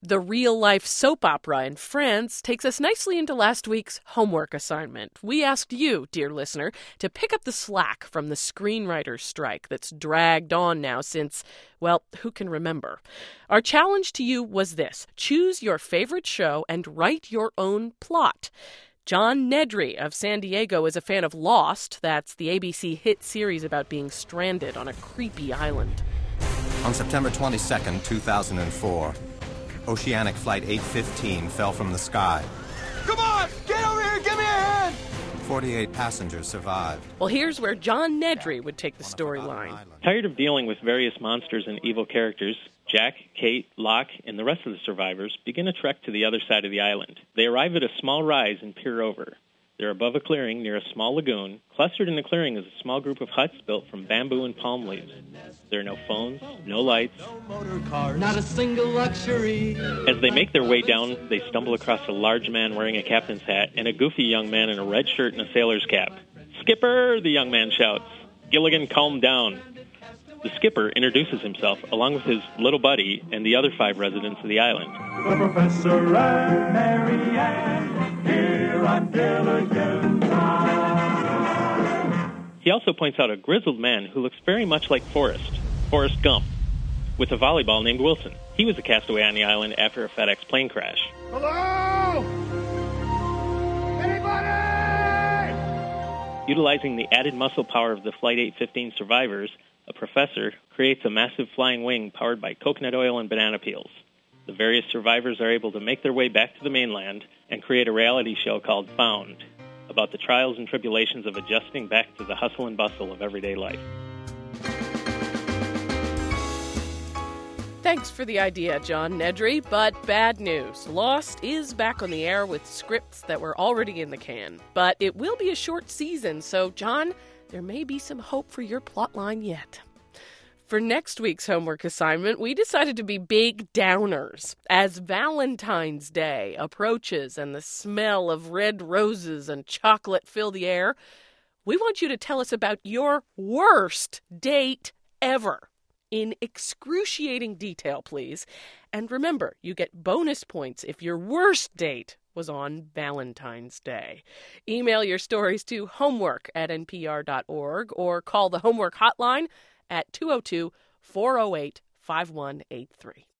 The real-life soap opera in France takes us nicely into last week's homework assignment. We asked you, dear listener, to pick up the slack from the screenwriters' strike that's dragged on now since, well, who can remember? Our challenge to you was this: choose your favorite show and write your own plot. John Nedry of San Diego is a fan of Lost. That's the ABC hit series about being stranded on a creepy island. On September 22nd, 2004, Oceanic Flight 815 fell from the sky. Come on! Get over here! Give me a hand! 48 passengers survived. Well, here's where John Nedry would take the storyline. Tired of dealing with various monsters and evil characters, Jack, Kate, Locke, and the rest of the survivors begin a trek to the other side of the island. They arrive at a small rise and peer over. They're above a clearing near a small lagoon. Clustered in the clearing is a small group of huts built from bamboo and palm leaves. There are no phones, no lights. Not a single luxury. As they make their way down, they stumble across a large man wearing a captain's hat and a goofy young man in a red shirt and a sailor's cap. "Skipper!" the young man shouts. Gilligan, calm down. The skipper introduces himself along with his little buddy and the other 5 residents of the island. The Professor and Mary Ann, here on Gilligan's Island. He also points out a grizzled man who looks very much like Forrest Gump, with a volleyball named Wilson. He was a castaway on the island after a FedEx plane crash. Hello? Anybody? Utilizing the added muscle power of the Flight 815 survivors, a professor creates a massive flying wing powered by coconut oil and banana peels. The various survivors are able to make their way back to the mainland and create a reality show called Found, about the trials and tribulations of adjusting back to the hustle and bustle of everyday life. Thanks for the idea, John Nedry, but bad news. Lost is back on the air with scripts that were already in the can. But it will be a short season, so John, there may be some hope for your plotline yet. For next week's homework assignment, we decided to be big downers. As Valentine's Day approaches and the smell of red roses and chocolate fill the air, we want you to tell us about your worst date ever. In excruciating detail, please. And remember, you get bonus points if your worst date was on Valentine's Day. Email your stories to homework@npr.org or call the Homework Hotline at 202-408-5183.